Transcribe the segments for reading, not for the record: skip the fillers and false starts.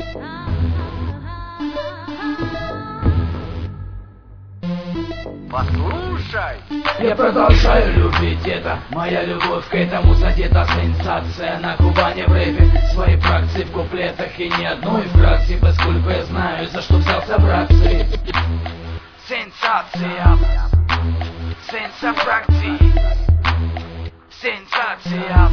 Послушай. Я продолжаю любить это. Моя любовь к этому задета. Сенсация на Кубани в рэпе. Свои фракции в куплетах и ни одной фракции, поскольку я знаю, за что взялся братцы. Сенсация. Сенсофракции. Сенсация.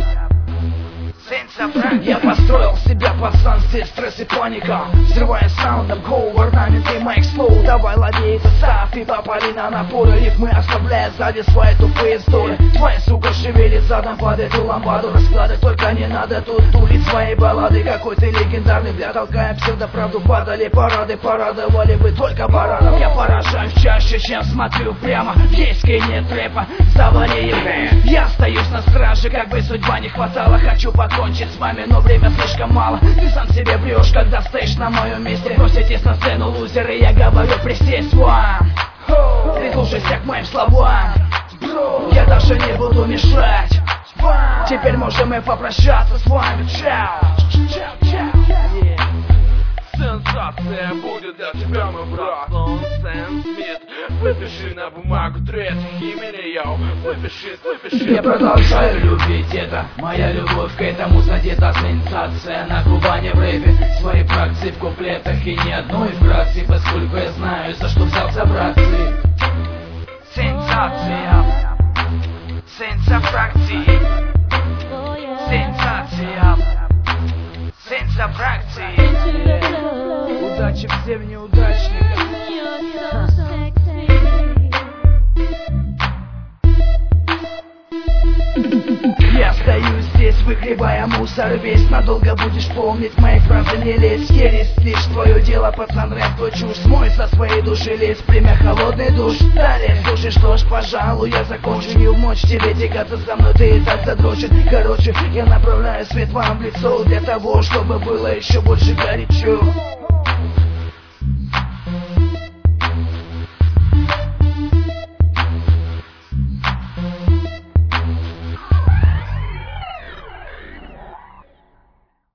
Я построил себя, пацан, здесь стресс и паника. Взрывая саундом, гоу, орнаменты, майк слоу. Давай лови это, ставь и попали на напоры. Рифмы оставляя сзади свои тупые вздоры. Твоя сука шевелит задом под эту ламбаду. Расклады только не надо тут тулить свои баллады. Какой ты легендарный, бля, толкая псевдоправду. Падали парады, порадовали бы только баранов. Я поражаюсь чаще, чем смотрю прямо. Есть нет рэпа, завали его. Я остаюсь на страже, как бы судьба не хватало. Хочу покончить с вами, но время слишком мало. Ты сам себе врешь, когда стоишь на моем месте. Броситесь на сцену лузеры, я говорю присесть вам. Прислушайся к моим словам, я даже не буду мешать. Теперь можем и попрощаться с вами. Чао. Сенсация будет для тебя, мой брат. Сэм Смит, выпиши на бумагу третьих имени, йоу. Выпиши. Я продолжаю любить это. Моя любовь к этому задета. Сенсация на Кубани в рэпе. Свои фракции в куплетах и ни одной фракции, поскольку я знаю, за что взялся братцы. Сенсация. Сенсофракции. Сенсация. Сенсофракции. Удачи всем неудачникам. Я стою здесь, выгребая мусор весь. Надолго будешь помнить мои фразы, не лезь. Ересь лишь твое дело, пацан, рэп твой чушь. Смой со своей души лезь, примя холодный душ. Далее слушай, что ж, пожалуй, я закончу. Не умочь тебе тягаться со мной, ты и так задрочен. Короче, я направляю свет вам в лицо, для того, чтобы было еще больше горячо.